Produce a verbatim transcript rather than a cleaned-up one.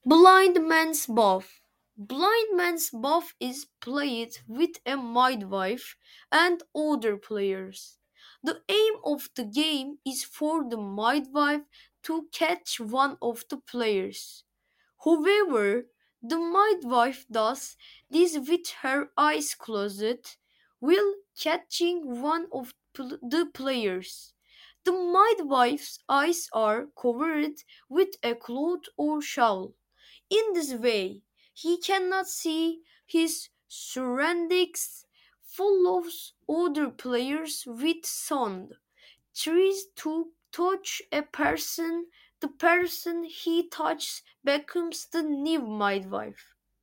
Blind Man's Buff. Blind Man's Buff is played with a midwife and other players. The aim of the game is for the midwife to catch one of the players. However, the midwife does this with her eyes closed while catching one of pl- the players. The midwife's eyes are covered with a cloth or shawl. In this way, he cannot see his surroundings full of other players with sound. Tries to touch a person, the person he touches becomes the new midwife.